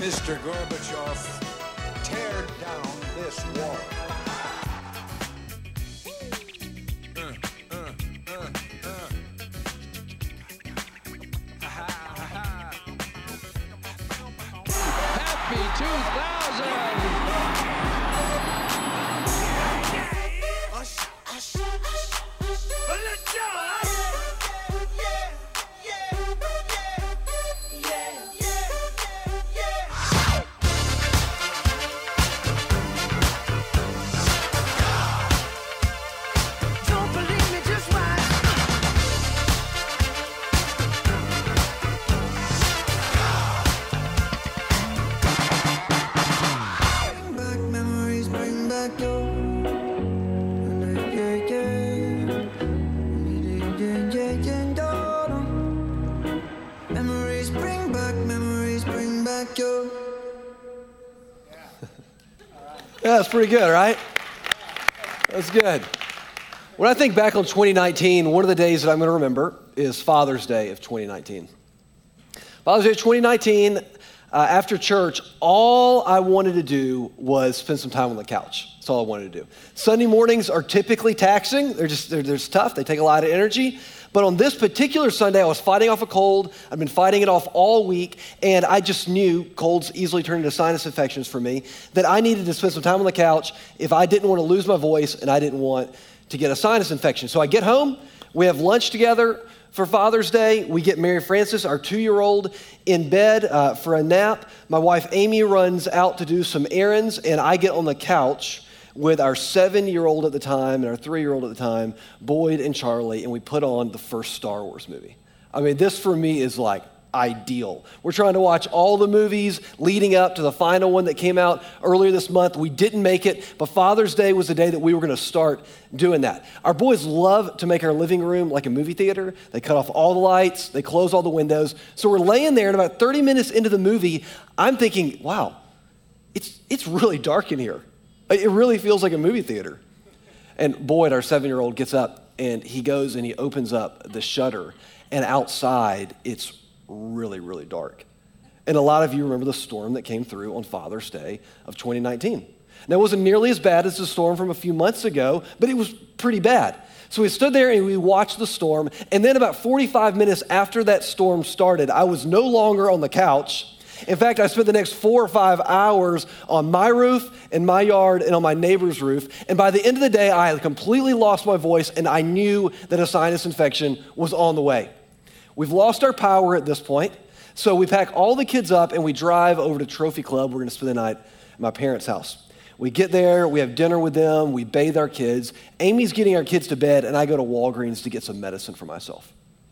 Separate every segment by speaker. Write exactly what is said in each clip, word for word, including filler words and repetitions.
Speaker 1: Mister Gorbachev, tear down this wall.
Speaker 2: Happy two thousand!
Speaker 3: Yeah, that's pretty good, right? That's good. When I think back on twenty nineteen, one of the days that I'm going to remember is Father's Day of twenty nineteen. Father's Day of twenty nineteen, uh, after church, all I wanted to do was spend some time on the couch. That's all I wanted to do. Sunday mornings are typically taxing. They're just, they're, they're just tough. They take a lot of energy. But on this particular Sunday, I was fighting off a cold. I've been fighting it off all week, and I just knew colds easily turn into sinus infections for me, that I needed to spend some time on the couch if I didn't want to lose my voice and I didn't want to get a sinus infection. So I get home, we have lunch together for Father's Day. We get Mary Frances, our two-year-old, in bed uh, for a nap. My wife Amy runs out to do some errands, and I get on the couch with our seven-year-old at the time and our three-year-old at the time, Boyd and Charlie, and we put on the first Star Wars movie. I mean, this for me is like ideal. We're trying to watch all the movies leading up to the final one that came out earlier this month. We didn't make it, but Father's Day was the day that we were going to start doing that. Our boys love to make our living room like a movie theater. They cut off all the lights, they close all the windows. So we're laying there, and about thirty minutes into the movie, I'm thinking, wow, it's it's really dark in here. It really feels like a movie theater. And Boyd, our seven-year-old, gets up and he goes and he opens up the shutter, and outside it's really, really dark. And a lot of you remember the storm that came through on Father's Day of twenty nineteen. Now, it wasn't nearly as bad as the storm from a few months ago, but it was pretty bad. So we stood there and we watched the storm, and then about forty-five minutes after that storm started, I was no longer on the couch. In fact, I spent the next four or five hours on my roof, in my yard, and on my neighbor's roof. And by the end of the day, I had completely lost my voice, and I knew that a sinus infection was on the way. We've lost our power at this point, so we pack all the kids up, and we drive over to Trophy Club. We're going to spend the night at my parents' house. We get there, we have dinner with them, we bathe our kids. Amy's getting our kids to bed, and I go to Walgreens to get some medicine for myself.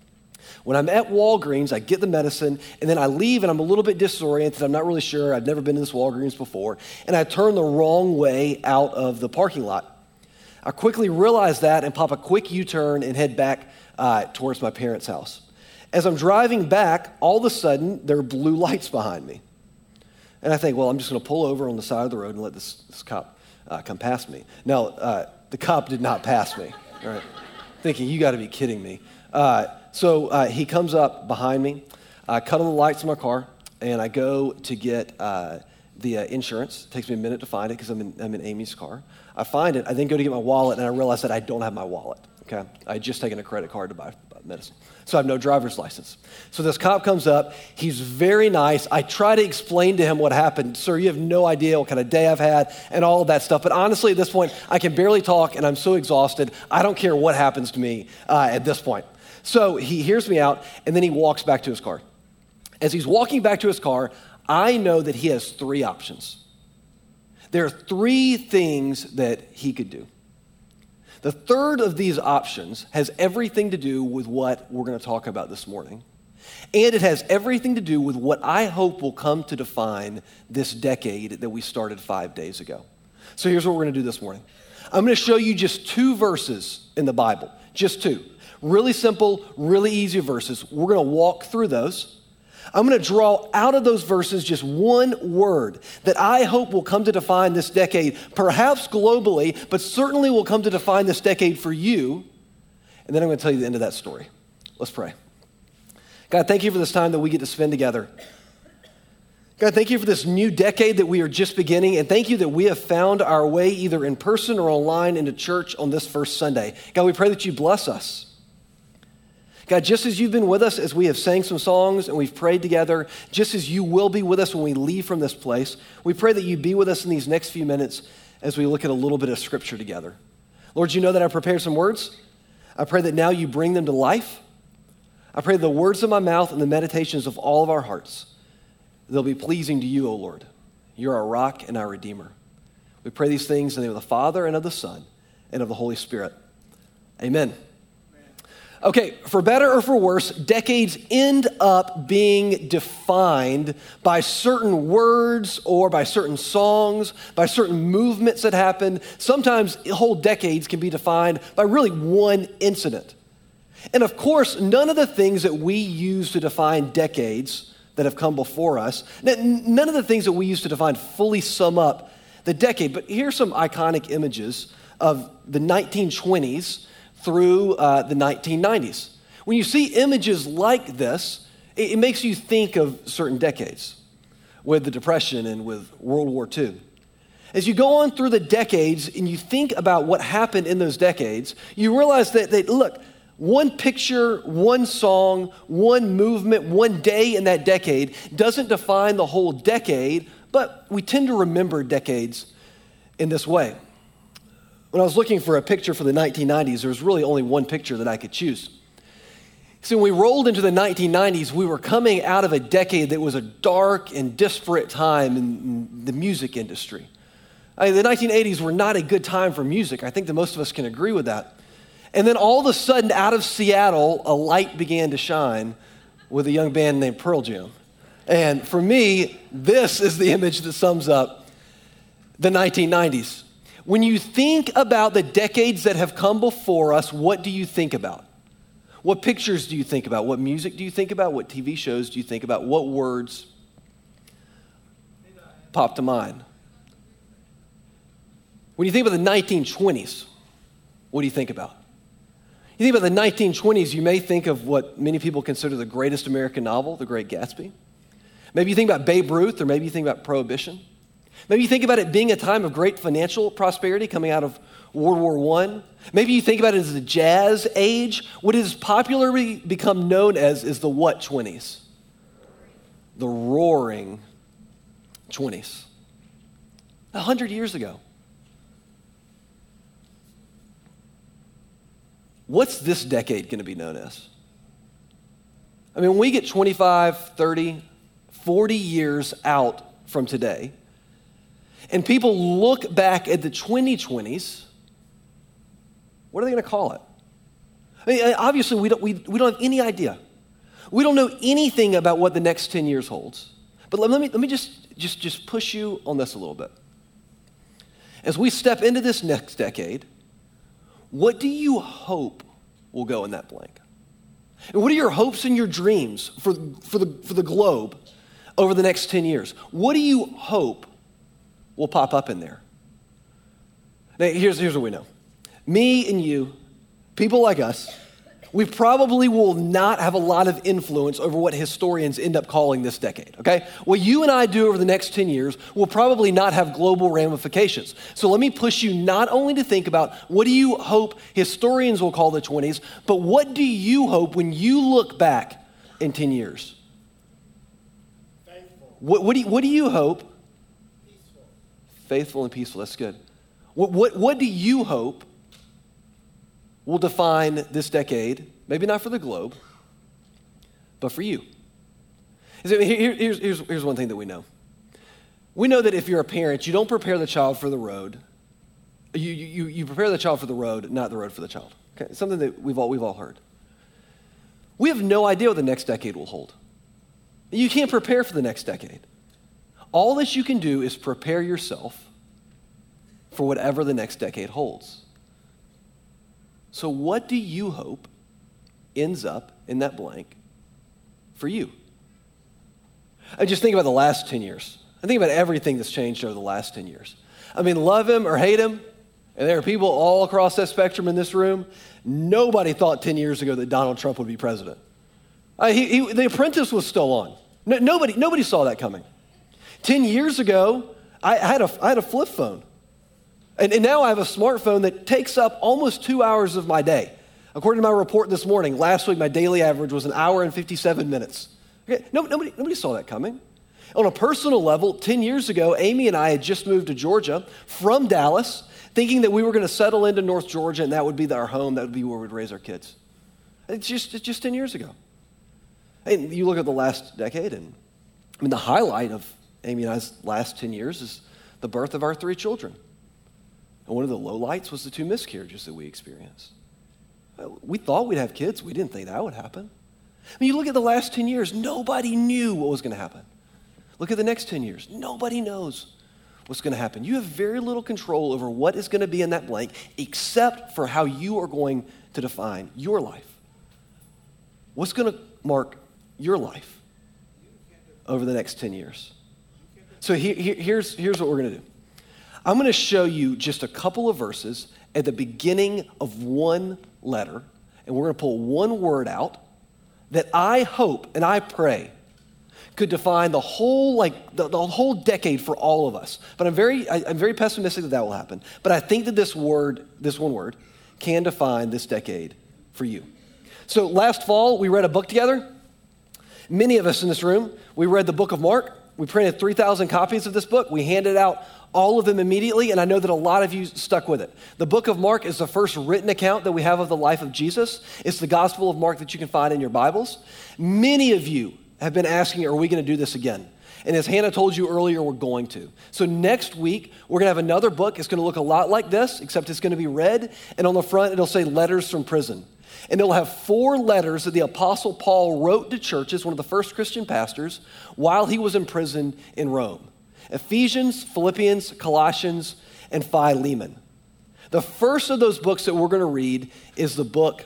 Speaker 3: When I'm at Walgreens, I get the medicine, and then I leave, and I'm a little bit disoriented. I'm not really sure. I've never been to this Walgreens before, and I turn the wrong way out of the parking lot. I quickly realize that and pop a quick U-turn and head back uh, towards my parents' house. As I'm driving back, all of a sudden, there are blue lights behind me. And I think, well, I'm just going to pull over on the side of the road and let this, this cop uh, come past me. Now, uh, the cop did not pass me, all right? Thinking, you got to be kidding me. Uh, so uh, he comes up behind me. I cut on the lights in my car, and I go to get uh, the uh, insurance. It takes me a minute to find it because I'm in, I'm in Amy's car. I find it. I then go to get my wallet, and I realize that I don't have my wallet. Okay, I had just taken a credit card to buy medicine. So I have no driver's license. So this cop comes up. He's very nice. I try to explain to him what happened. Sir, you have no idea what kind of day I've had and all of that stuff. But honestly, at this point, I can barely talk, and I'm so exhausted. I don't care what happens to me uh, at this point. So he hears me out, and then he walks back to his car. As he's walking back to his car, I know that he has three options. There are three things that he could do. The third of these options has everything to do with what we're going to talk about this morning. And it has everything to do with what I hope will come to define this decade that we started five days ago. So here's what we're going to do this morning. I'm going to show you just two verses in the Bible, just two. Really simple, really easy verses. We're going to walk through those. I'm going to draw out of those verses just one word that I hope will come to define this decade, perhaps globally, but certainly will come to define this decade for you. And then I'm going to tell you the end of that story. Let's pray. God, thank you for this time that we get to spend together. God, thank you for this new decade that we are just beginning, and thank you that we have found our way either in person or online into church on this first Sunday. God, we pray that you bless us. God, just as you've been with us as we have sang some songs and we've prayed together, just as you will be with us when we leave from this place, we pray that you be with us in these next few minutes as we look at a little bit of scripture together. Lord, you know that I prepared some words. I pray that now you bring them to life. I pray the words of my mouth and the meditations of all of our hearts, they'll be pleasing to you, O Lord. You're our rock and our redeemer. We pray these things in the name of the Father and of the Son and of the Holy Spirit. Amen. Okay, for better or for worse, decades end up being defined by certain words or by certain songs, by certain movements that happen. Sometimes whole decades can be defined by really one incident. And of course, none of the things that we use to define decades that have come before us, none of the things that we use to define fully sum up the decade. But here's some iconic images of the nineteen twenties through uh, the nineteen nineties. When you see images like this, it, it makes you think of certain decades with the Depression and with World War Two. As you go on through the decades and you think about what happened in those decades, you realize that, that look, one picture, one song, one movement, one day in that decade doesn't define the whole decade, but we tend to remember decades in this way. When I was looking for a picture for the nineteen nineties, there was really only one picture that I could choose. So when we rolled into the nineteen nineties, we were coming out of a decade that was a dark and disparate time in the music industry. I mean, the nineteen eighties were not a good time for music. I think that most of us can agree with that. And then all of a sudden, out of Seattle, a light began to shine with a young band named Pearl Jam. And for me, this is the image that sums up the nineteen nineties. When you think about the decades that have come before us, what do you think about? What pictures do you think about? What music do you think about? What T V shows do you think about? What words pop to mind? When you think about the nineteen twenties, what do you think about? You think about the nineteen twenties, you may think of what many people consider the greatest American novel, The Great Gatsby. Maybe you think about Babe Ruth, or maybe you think about Prohibition. Maybe you think about it being a time of great financial prosperity coming out of World War One. Maybe you think about it as the jazz age. What has popularly become known as is the what twenties? The roaring twenties. A hundred years ago. What's this decade going to be known as? I mean, when we get twenty-five, thirty, forty years out from today, and people look back at the twenty twenties, what are they going to call it? I mean, obviously, we don't, we, we don't have any idea. We don't know anything about what the next ten years holds. But let, let me, let me just, just, just push you on this a little bit. As we step into this next decade, what do you hope will go in that blank? And what are your hopes and your dreams for, for, the, for the globe over the next ten years? What do you hope will pop up in there? Now, here's, here's what we know. Me and you, people like us, we probably will not have a lot of influence over what historians end up calling this decade, okay? What you and I do over the next ten years will probably not have global ramifications. So let me push you not only to think about what do you hope historians will call the twenties, but what do you hope when you look back in ten years? Faithful. What, what, do, you, what do you hope? Peaceful. Faithful and peaceful, that's good. What, what, what do you hope will define this decade, maybe not for the globe, but for you? Here, here's, here's, here's one thing that we know. We know that if you're a parent, you don't prepare the child for the road. You, you, you prepare the child for the road, not the road for the child. Okay? It's something that we've all, we've all heard. We have no idea what the next decade will hold. You can't prepare for the next decade. All that you can do is prepare yourself for whatever the next decade holds. So what do you hope ends up in that blank for you? I just think about the last ten years. I think about everything that's changed over the last ten years. I mean, love him or hate him, and there are people all across that spectrum in this room. Nobody thought ten years ago that Donald Trump would be president. Uh, he, he, the Apprentice was still on. No, nobody, nobody saw that coming. Ten years ago, I had a, I had a flip phone. And, and now I have a smartphone that takes up almost two hours of my day. According to my report this morning, last week my daily average was an hour and fifty-seven minutes. Okay? No, nobody, nobody saw that coming. On a personal level, ten years ago, Amy and I had just moved to Georgia from Dallas, thinking that we were going to settle into North Georgia and that would be our home, that would be where we'd raise our kids. It's just, it's just ten years ago. And you look at the last decade, and I mean, the highlight of Amy and I's last ten years is the birth of our three children. And one of the lowlights was the two miscarriages that we experienced. We thought we'd have kids. We didn't think that would happen. I mean, you look at the last ten years, nobody knew what was going to happen. Look at the next ten years. Nobody knows what's going to happen. You have very little control over what is going to be in that blank except for how you are going to define your life. What's going to mark your life over the next ten years? So he, he, here's, here's what we're going to do. I'm going to show you just a couple of verses at the beginning of one letter, and we're going to pull one word out that I hope and I pray could define the whole, like the, the whole decade for all of us. But I'm very, I, I'm very pessimistic that that will happen. But I think that this word, this one word, can define this decade for you. So last fall, we read a book together. Many of us in this room, we read the book of Mark. We printed three thousand copies of this book. We handed out all of them immediately, and I know that a lot of you stuck with it. The book of Mark is the first written account that we have of the life of Jesus. It's the Gospel of Mark that you can find in your Bibles. Many of you have been asking, are we going to do this again? And as Hannah told you earlier, we're going to. So next week, we're going to have another book. It's going to look a lot like this, except it's going to be red, and on the front, it'll say Letters from Prison. And it'll have four letters that the Apostle Paul wrote to churches, one of the first Christian pastors, while he was in prison in Rome. Ephesians, Philippians, Colossians, and Philemon. The first of those books that we're going to read is the book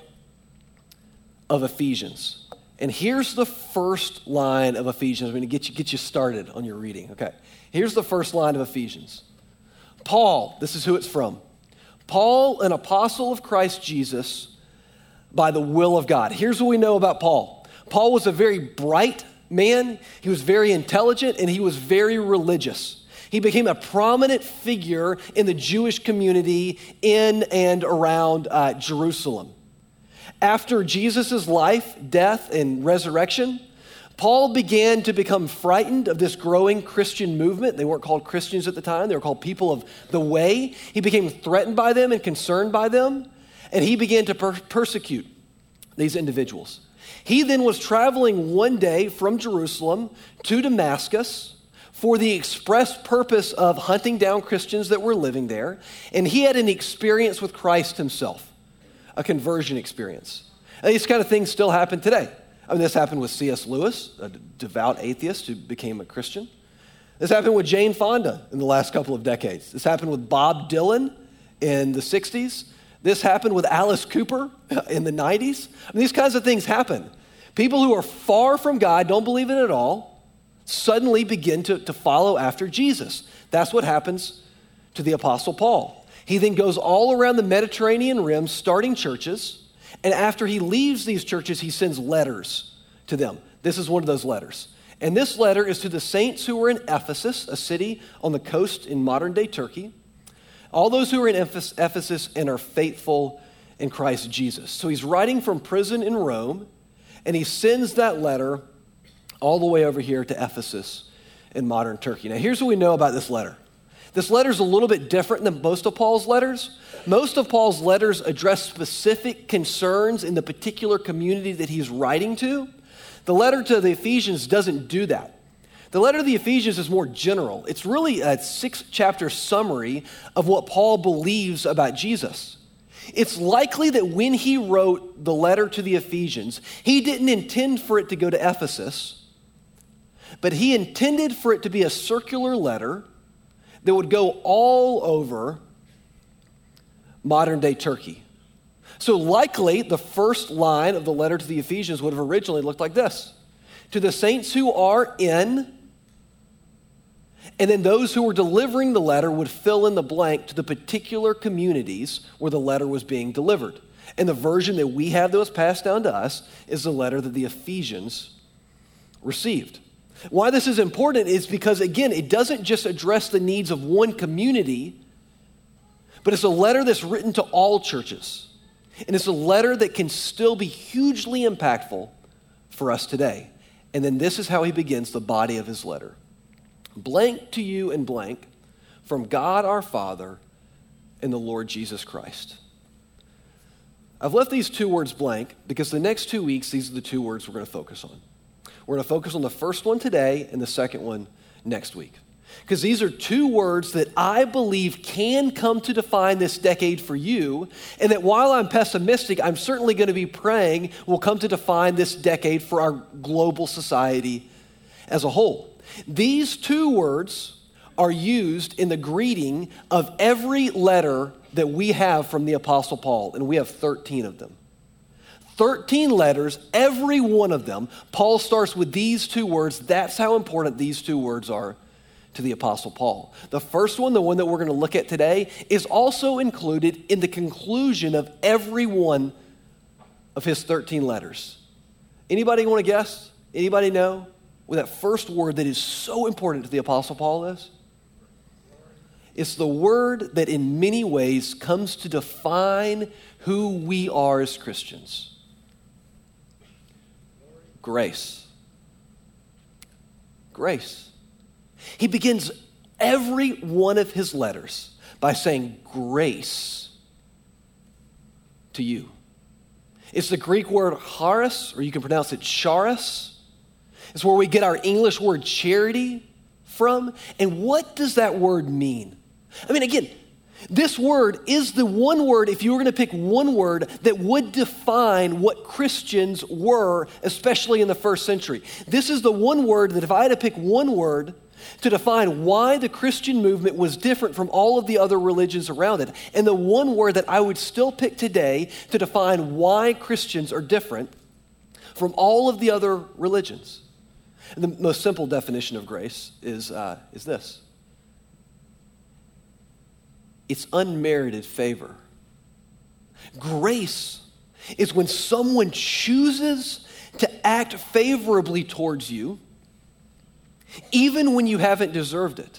Speaker 3: of Ephesians. And here's the first line of Ephesians. I'm going to get you, get you started on your reading. Okay, here's the first line of Ephesians. Paul, this is who it's from. Paul, an apostle of Christ Jesus, by the will of God. Here's what we know about Paul. Paul was a very bright man. He was very intelligent, and he was very religious. He became a prominent figure in the Jewish community in and around uh, Jerusalem. After Jesus' life, death, and resurrection, Paul began to become frightened of this growing Christian movement. They weren't called Christians at the time. They were called people of the way. He became threatened by them and concerned by them, and he began to per- persecute these individuals. He then was traveling one day from Jerusalem to Damascus for the express purpose of hunting down Christians that were living there, and he had an experience with Christ himself, a conversion experience. And these kind of things still happen today. I mean, this happened with C S Lewis, a devout atheist who became a Christian. This happened with Jane Fonda in the last couple of decades. This happened with Bob Dylan in the sixties. This happened with Alice Cooper in the nineties. I mean, these kinds of things happen. People who are far from God, don't believe it at all, suddenly begin to, to follow after Jesus. That's what happens to the Apostle Paul. He then goes all around the Mediterranean rim, starting churches, and after he leaves these churches, he sends letters to them. This is one of those letters. And this letter is to the saints who were in Ephesus, a city on the coast in modern-day Turkey. All those who are in Ephesus and are faithful in Christ Jesus. So he's writing from prison in Rome, and he sends that letter all the way over here to Ephesus in modern Turkey. Now, here's what we know about this letter. This letter is a little bit different than most of Paul's letters. Most of Paul's letters address specific concerns in the particular community that he's writing to. The letter to the Ephesians doesn't do that. The letter to the Ephesians is more general. It's really a six-chapter summary of what Paul believes about Jesus. It's likely that when he wrote the letter to the Ephesians, he didn't intend for it to go to Ephesus, but he intended for it to be a circular letter that would go all over modern-day Turkey. So likely, the first line of the letter to the Ephesians would have originally looked like this. To the saints who are in... And then those who were delivering the letter would fill in the blank to the particular communities where the letter was being delivered. And the version that we have that was passed down to us is the letter that the Ephesians received. Why this is important is because, again, it doesn't just address the needs of one community, but it's a letter that's written to all churches. And it's a letter that can still be hugely impactful for us today. And then this is how he begins the body of his letter. Blank to you and blank, from God our Father and the Lord Jesus Christ. I've left these two words blank because the next two weeks, these are the two words we're going to focus on. We're going to focus on the first one today and the second one next week. Because these are two words that I believe can come to define this decade for you, and that while I'm pessimistic, I'm certainly going to be praying will come to define this decade for our global society as a whole. These two words are used in the greeting of every letter that we have from the Apostle Paul, and we have thirteen of them. thirteen letters, every one of them, Paul starts with these two words. That's how important these two words are to the Apostle Paul. The first one, the one that we're going to look at today, is also included in the conclusion of every one of his thirteen letters. Anybody want to guess? Anybody know what that first word that is so important to the Apostle Paul is? It's the word that in many ways comes to define who we are as Christians. Grace. Grace. He begins every one of his letters by saying grace to you. It's the Greek word charis, or you can pronounce it charis. It's where we get our English word charity from. And what does that word mean? I mean, again, this word is the one word, if you were going to pick one word, that would define what Christians were, especially in the first century. This is the one word that if I had to pick one word to define why the Christian movement was different from all of the other religions around it, and the one word that I would still pick today to define why Christians are different from all of the other religions. And the most simple definition of grace is, uh, is this. It's unmerited favor. Grace is when someone chooses to act favorably towards you, even when you haven't deserved it.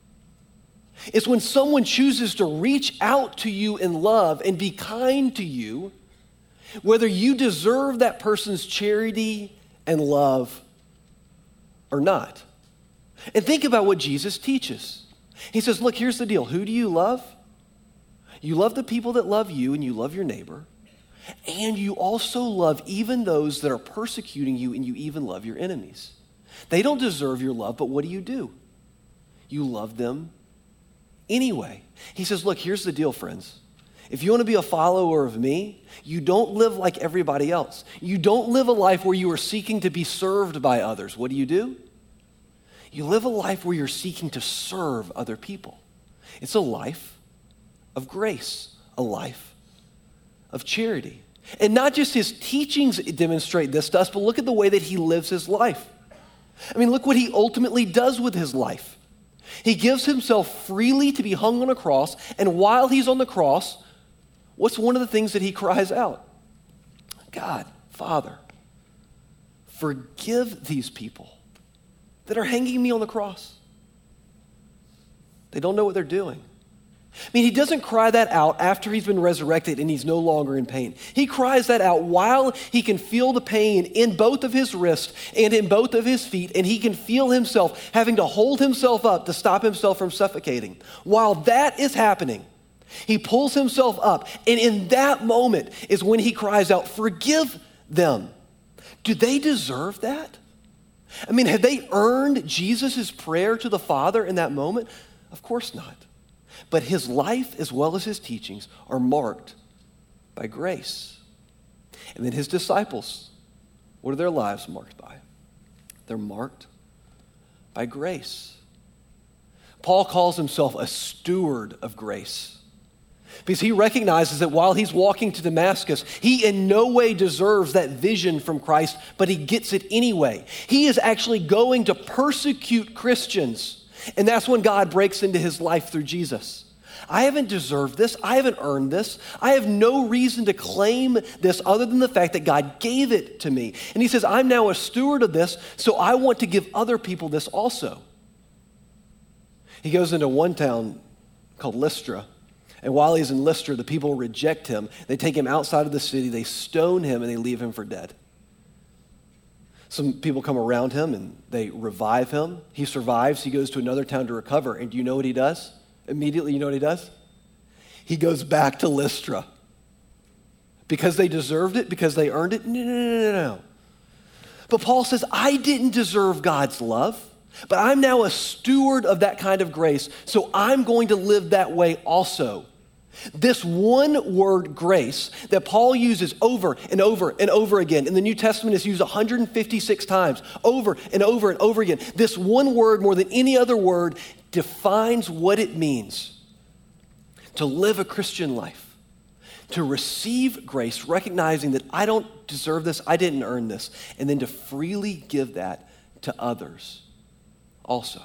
Speaker 3: It's when someone chooses to reach out to you in love and be kind to you, whether you deserve that person's charity and love or not. And think about what Jesus teaches. He says, look, here's the deal. Who do you love? You love the people that love you, and you love your neighbor. And you also love even those that are persecuting you, and you even love your enemies. They don't deserve your love, but what do you do? You love them anyway. He says, look, here's the deal, friends. If you want to be a follower of me, you don't live like everybody else. You don't live a life where you are seeking to be served by others. What do you do? You live a life where you're seeking to serve other people. It's a life of grace, a life of charity. And not just his teachings demonstrate this to us, but look at the way that he lives his life. I mean, look what he ultimately does with his life. He gives himself freely to be hung on a cross, and while he's on the cross, what's one of the things that he cries out? God, Father, forgive these people that are hanging me on the cross. They don't know what they're doing. I mean, he doesn't cry that out after he's been resurrected and he's no longer in pain. He cries that out while he can feel the pain in both of his wrists and in both of his feet, and he can feel himself having to hold himself up to stop himself from suffocating. While that is happening, he pulls himself up, and in that moment is when he cries out, forgive them. Do they deserve that? I mean, have they earned Jesus' prayer to the Father in that moment? Of course not. But his life as well as his teachings are marked by grace. And then his disciples, what are their lives marked by? They're marked by grace. Paul calls himself a steward of grace because he recognizes that while he's walking to Damascus, he in no way deserves that vision from Christ, but he gets it anyway. He is actually going to persecute Christians. And that's when God breaks into his life through Jesus. I haven't deserved this. I haven't earned this. I have no reason to claim this other than the fact that God gave it to me. And he says, I'm now a steward of this, so I want to give other people this also. He goes into one town called Lystra. And while he's in Lystra, the people reject him. They take him outside of the city. They stone him and they leave him for dead. Some people come around him and they revive him. He survives. He goes to another town to recover. And do you know what he does? Immediately, you know what he does? He goes back to Lystra. Because they deserved it? Because they earned it? No, no, no, no, no. But Paul says, I didn't deserve God's love, but I'm now a steward of that kind of grace, so I'm going to live that way also. This one word, grace, that Paul uses over and over and over again. In the New Testament, it's used one hundred fifty-six times, over and over and over again. This one word, more than any other word, defines what it means to live a Christian life, to receive grace, recognizing that I don't deserve this, I didn't earn this, and then to freely give that to others also.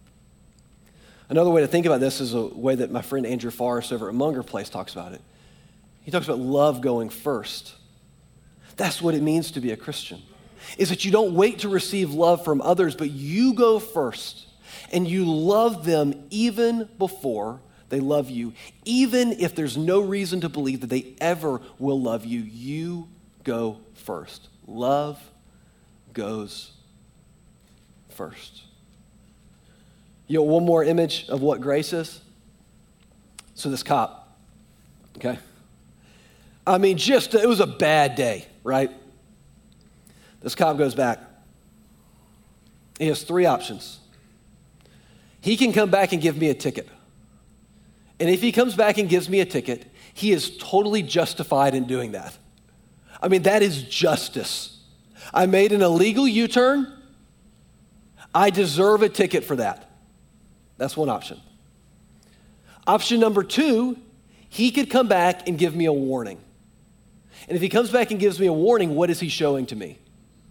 Speaker 3: Another way to think about this is a way that my friend Andrew Forrest over at Munger Place talks about it. He talks about love going first. That's what it means to be a Christian, is that you don't wait to receive love from others, but you go first and you love them even before they love you. Even if there's no reason to believe that they ever will love you, you go first. Love goes first. You know, one more image of what grace is. So this cop, okay? I mean, just, it was a bad day, right? This cop goes back. He has three options. He can come back and give me a ticket. And if he comes back and gives me a ticket, he is totally justified in doing that. I mean, that is justice. I made an illegal U-turn. I deserve a ticket for that. That's one option. Option number two, he could come back and give me a warning. And if he comes back and gives me a warning, what is he showing to me?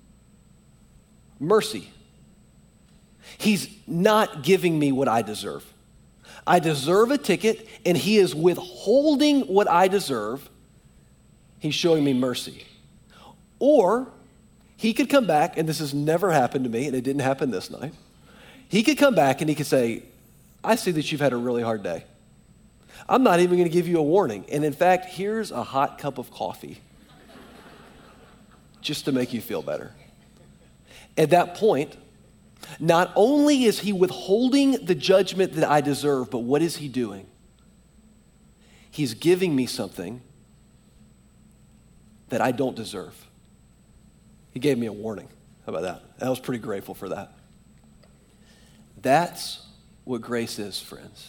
Speaker 3: Mercy. He's not giving me what I deserve. I deserve a ticket, and he is withholding what I deserve. He's showing me mercy. Or he could come back, and this has never happened to me, and it didn't happen this night. He could come back and he could say, I see that you've had a really hard day. I'm not even going to give you a warning. And in fact, here's a hot cup of coffee just to make you feel better. At that point, not only is he withholding the judgment that I deserve, but what is he doing? He's giving me something that I don't deserve. He gave me a warning. How about that? I was pretty grateful for that. That's what grace is, friends.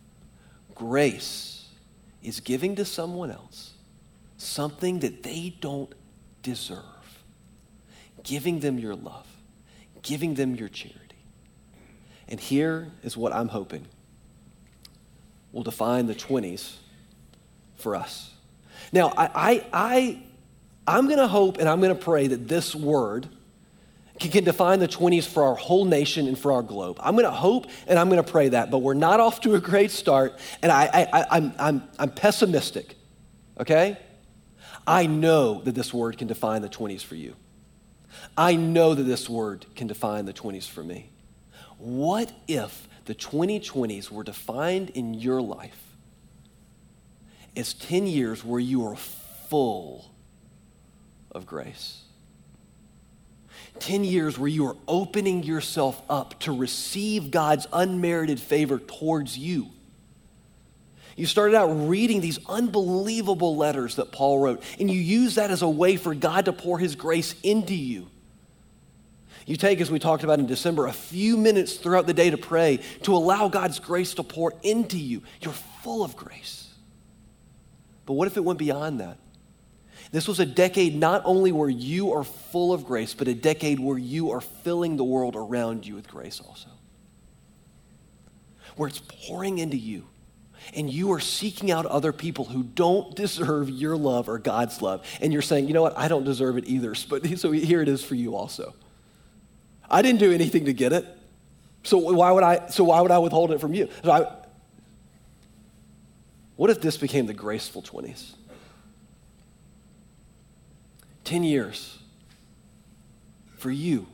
Speaker 3: Grace is giving to someone else something that they don't deserve. Giving them your love. Giving them your charity. And here is what I'm hoping will define the twenties for us. Now, I, I, I, I'm going to hope and I'm going to pray that this word can define the twenties for our whole nation and for our globe. I'm going to hope and I'm going to pray that, but we're not off to a great start, and I, I, I'm, I'm, I'm pessimistic, okay? I know that this word can define the twenties for you. I know that this word can define the twenties for me. What if the twenty twenties were defined in your life as ten years where you are full of grace? ten years where you are opening yourself up to receive God's unmerited favor towards you. You started out reading these unbelievable letters that Paul wrote, and you use that as a way for God to pour his grace into you. You take, as we talked about in December, a few minutes throughout the day to pray, to allow God's grace to pour into you. You're full of grace. But what if it went beyond that? This was a decade not only where you are full of grace, but a decade where you are filling the world around you with grace also. Where it's pouring into you, and you are seeking out other people who don't deserve your love or God's love. And you're saying, you know what, I don't deserve it either, but so here it is for you also. I didn't do anything to get it, so why would I, so why would I withhold it from you? So I, What if this became the graceful twenties? Ten years for you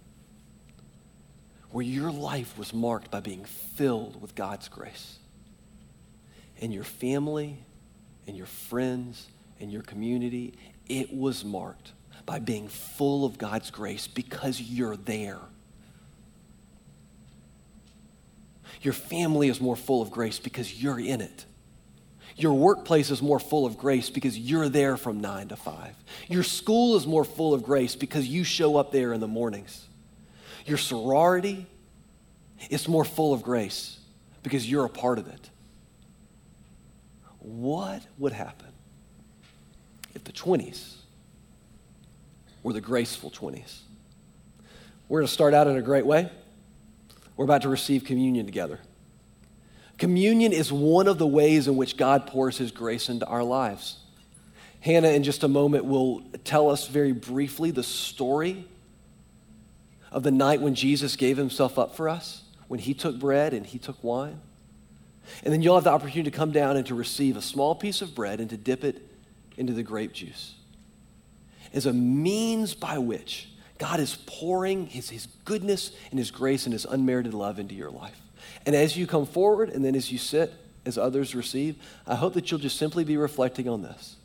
Speaker 3: where your life was marked by being filled with God's grace. And your family and your friends and your community, it was marked by being full of God's grace because you're there. Your family is more full of grace because you're in it. Your workplace is more full of grace because you're there from nine to five. Your school is more full of grace because you show up there in the mornings. Your sorority is more full of grace because you're a part of it. What would happen if the twenties were the graceful twenties? We're going to start out in a great way. We're about to receive communion together. Communion is one of the ways in which God pours his grace into our lives. Hannah, in just a moment, will tell us very briefly the story of the night when Jesus gave himself up for us, when he took bread and he took wine. And then you'll have the opportunity to come down and to receive a small piece of bread and to dip it into the grape juice as a means by which God is pouring his, his goodness and his grace and his unmerited love into your life. And as you come forward and then as you sit, as others receive, I hope that you'll just simply be reflecting on this.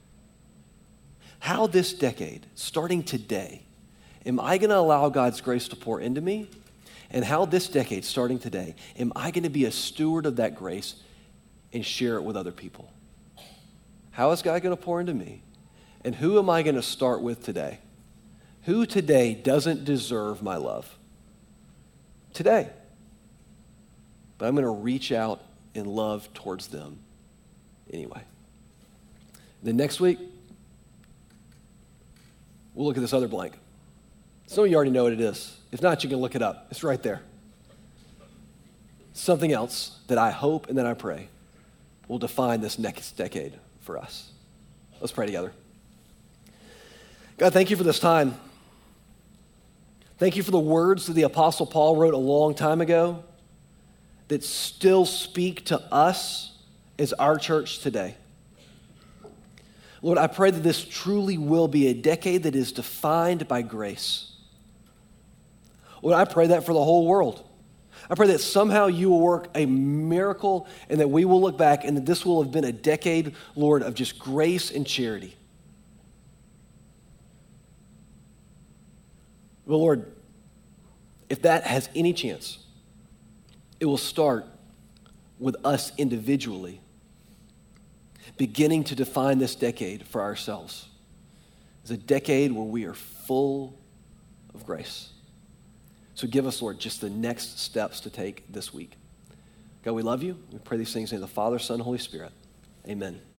Speaker 3: How this decade, starting today, am I going to allow God's grace to pour into me? And how this decade, starting today, am I going to be a steward of that grace and share it with other people? How is God going to pour into me? And who am I going to start with today? Who today doesn't deserve my love? Today. But I'm going to reach out in love towards them anyway. Then next week, we'll look at this other blank. Some of you already know what it is. If not, you can look it up. It's right there. Something else that I hope and that I pray will define this next decade for us. Let's pray together. God, thank you for this time. Thank you for the words that the Apostle Paul wrote a long time ago that still speak to us as our church today. Lord, I pray that this truly will be a decade that is defined by grace. Lord, I pray that for the whole world. I pray that somehow you will work a miracle and that we will look back and that this will have been a decade, Lord, of just grace and charity. But Lord, if that has any chance, it will start with us individually beginning to define this decade for ourselves as a decade where we are full of grace. So give us, Lord, just the next steps to take this week. God, we love you. We pray these things in the Father, Son, Holy Spirit. Amen.